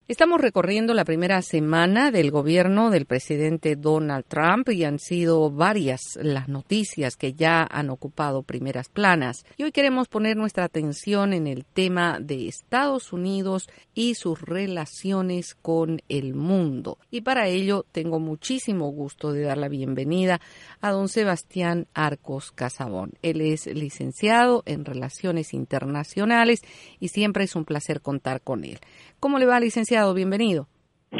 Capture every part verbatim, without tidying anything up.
Estamos recorriendo la primera semana del gobierno del presidente Donald Trump y han sido varias las noticias que ya han ocupado primeras planas. Y hoy queremos poner nuestra atención en el tema de Estados Unidos y sus relaciones con el mundo. Y para ello tengo muchísimo gusto de dar la bienvenida a don Sebastián Arcos Casabón. Él es licenciado en Relaciones Internacionales y siempre es un placer contar con él. ¿Cómo le va, licenciado? Bienvenido.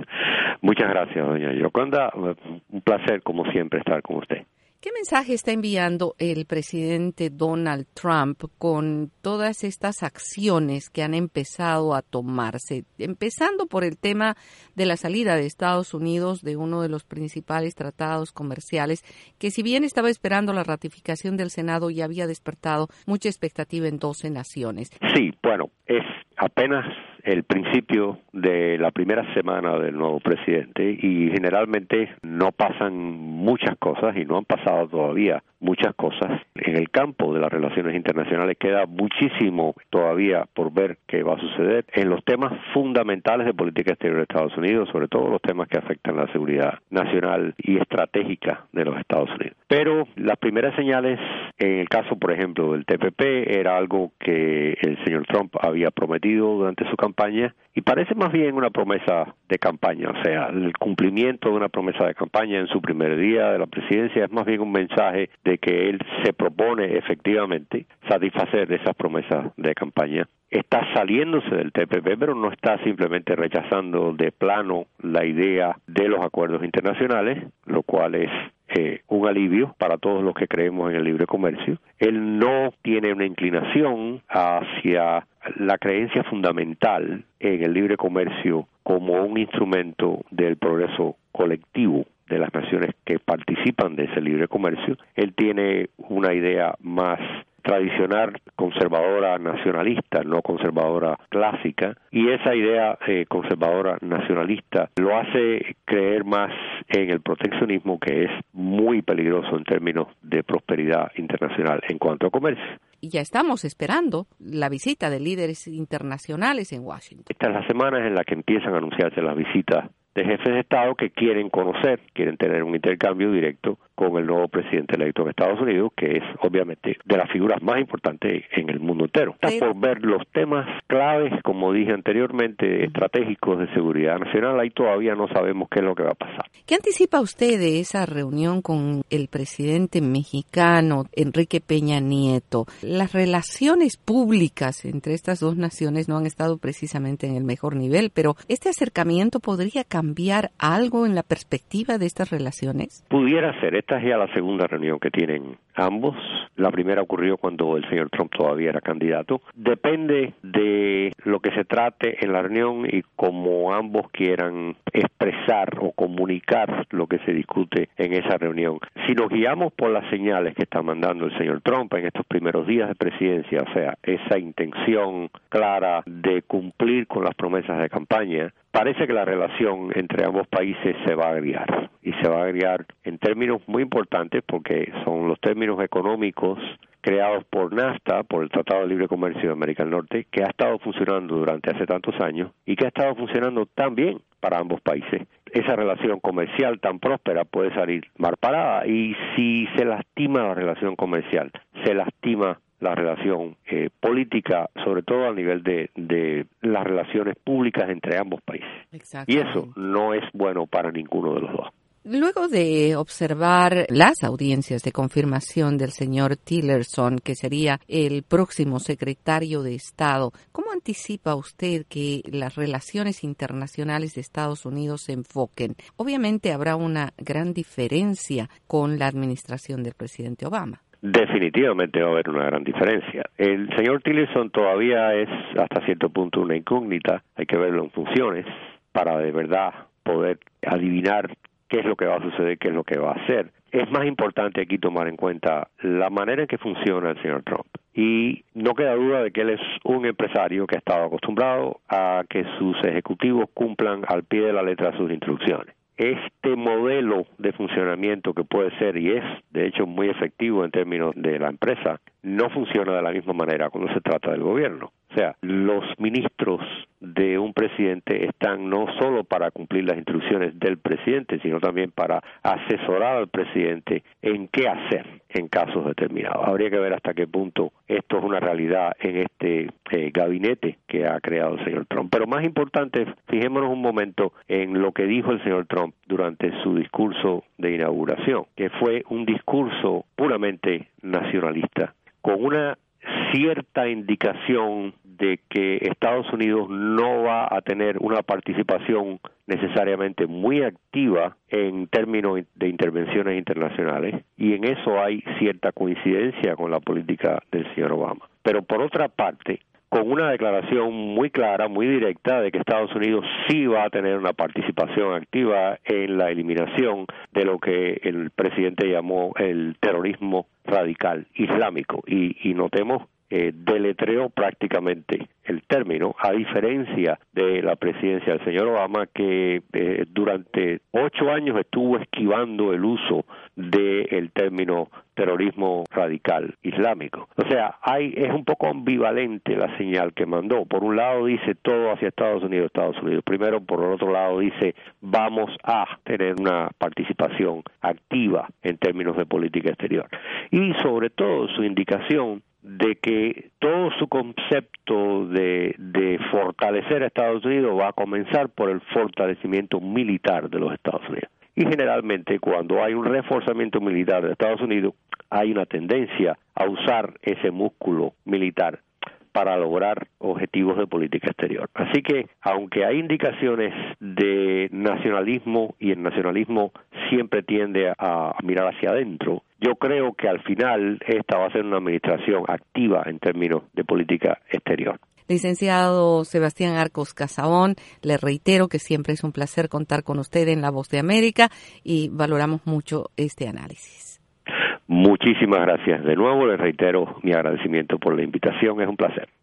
Muchas gracias, doña Yoconda. Un placer, como siempre, estar con usted. ¿Qué mensaje está enviando el presidente Donald Trump con todas estas acciones que han empezado a tomarse? Empezando por el tema de la salida de Estados Unidos de uno de los principales tratados comerciales, que si bien estaba esperando la ratificación del Senado, ya había despertado mucha expectativa en doce naciones. Sí, bueno, es apenas el principio de la primera semana del nuevo presidente y generalmente no pasan muchas cosas y no han pasado todavía muchas cosas. En el campo de las relaciones internacionales queda muchísimo todavía por ver qué va a suceder en los temas fundamentales de política exterior de Estados Unidos, sobre todo los temas que afectan la seguridad nacional y estratégica de los Estados Unidos. Pero las primeras señales, en el caso, por ejemplo, del T P P, era algo que el señor Trump había prometido durante su campaña y parece más bien una promesa de campaña, o sea, el cumplimiento de una promesa de campaña en su primer día de la presidencia es más bien un mensaje de que él se propone efectivamente satisfacer esas promesas de campaña. Está saliéndose del T P P, pero no está simplemente rechazando de plano la idea de los acuerdos internacionales, lo cual es eh, un alivio para todos los que creemos en el libre comercio. Él no tiene una inclinación hacia la creencia fundamental en el libre comercio como un instrumento del progreso colectivo de las naciones que participan de ese libre comercio. Él tiene una idea más tradicional, conservadora, nacionalista, no conservadora clásica, y esa idea eh, conservadora nacionalista lo hace creer más en el proteccionismo, que es muy peligroso en términos de prosperidad internacional en cuanto a comercio. Y ya estamos esperando la visita de líderes internacionales en Washington. Esta es la semana en la que empiezan a anunciarse las visitas de jefes de Estado que quieren conocer, quieren tener un intercambio directo con el nuevo presidente electo de Estados Unidos, que es obviamente de las figuras más importantes en el mundo entero. Está por ver los temas claves, como dije anteriormente, estratégicos de seguridad nacional. Ahí todavía no sabemos qué es lo que va a pasar. ¿Qué anticipa usted de esa reunión con el presidente mexicano, Enrique Peña Nieto? Las relaciones públicas entre estas dos naciones no han estado precisamente en el mejor nivel, pero ¿este acercamiento podría cambiar algo en la perspectiva de estas relaciones? Pudiera ser. Esta es ya la segunda reunión que tienen ambos. La primera ocurrió cuando el señor Trump todavía era candidato. Depende de lo que se trate en la reunión y cómo ambos quieran expresar o comunicar lo que se discute en esa reunión. Si nos guiamos por las señales que está mandando el señor Trump en estos primeros días de presidencia, o sea, esa intención clara de cumplir con las promesas de campaña, parece que la relación entre ambos países se va a agriar, y se va a agriar en términos muy importantes porque son los términos económicos creados por NAFTA, por el Tratado de Libre Comercio de América del Norte, que ha estado funcionando durante hace tantos años y que ha estado funcionando tan bien para ambos países. Esa relación comercial tan próspera puede salir mal parada, y si se lastima la relación comercial, se lastima la relación eh, política, sobre todo a nivel de, de las relaciones públicas entre ambos países. Y eso no es bueno para ninguno de los dos. Luego de observar las audiencias de confirmación del señor Tillerson, que sería el próximo secretario de Estado, ¿cómo anticipa usted que las relaciones internacionales de Estados Unidos se enfoquen? Obviamente habrá una gran diferencia con la administración del presidente Obama. Definitivamente va a haber una gran diferencia. El señor Tillerson todavía es hasta cierto punto una incógnita. Hay que verlo en funciones para de verdad poder adivinar qué es lo que va a suceder, qué es lo que va a hacer. Es más importante aquí tomar en cuenta la manera en que funciona el señor Trump. Y no queda duda de que él es un empresario que ha estado acostumbrado a que sus ejecutivos cumplan al pie de la letra sus instrucciones. Este modelo de funcionamiento, que puede ser y es de hecho muy efectivo en términos de la empresa, no funciona de la misma manera cuando se trata del gobierno. O sea, los ministros de un presidente están no solo para cumplir las instrucciones del presidente, sino también para asesorar al presidente en qué hacer en casos determinados. Habría que ver hasta qué punto esto es una realidad en este eh, gabinete que ha creado el señor Trump. Pero más importante, fijémonos un momento en lo que dijo el señor Trump durante su discurso de inauguración, que fue un discurso puramente nacionalista, con una cierta indicación de que Estados Unidos no va a tener una participación necesariamente muy activa en términos de intervenciones internacionales, y en eso hay cierta coincidencia con la política del señor Obama. Pero por otra parte, con una declaración muy clara, muy directa, de que Estados Unidos sí va a tener una participación activa en la eliminación de lo que el presidente llamó el terrorismo radical islámico. Y, y notemos, eh, deletreó prácticamente el término, a diferencia de la presidencia del señor Obama, que eh, durante ocho años estuvo esquivando el uso del término terrorismo radical islámico. O sea, hay es un poco ambivalente la señal que mandó. Por un lado dice todo hacia Estados Unidos, Estados Unidos. Primero, por el otro lado dice vamos a tener una participación activa en términos de política exterior. Y sobre todo su indicación de que todo su concepto de, de fortalecer a Estados Unidos va a comenzar por el fortalecimiento militar de los Estados Unidos. Y generalmente cuando hay un reforzamiento militar de Estados Unidos, hay una tendencia a usar ese músculo militar para lograr objetivos de política exterior. Así que, aunque hay indicaciones de nacionalismo, y el nacionalismo siempre tiende a mirar hacia adentro, yo creo que al final esta va a ser una administración activa en términos de política exterior. Licenciado Sebastián Arcos Casabón, le reitero que siempre es un placer contar con usted en La Voz de América y valoramos mucho este análisis. Muchísimas gracias. De nuevo les reitero mi agradecimiento por la invitación. Es un placer.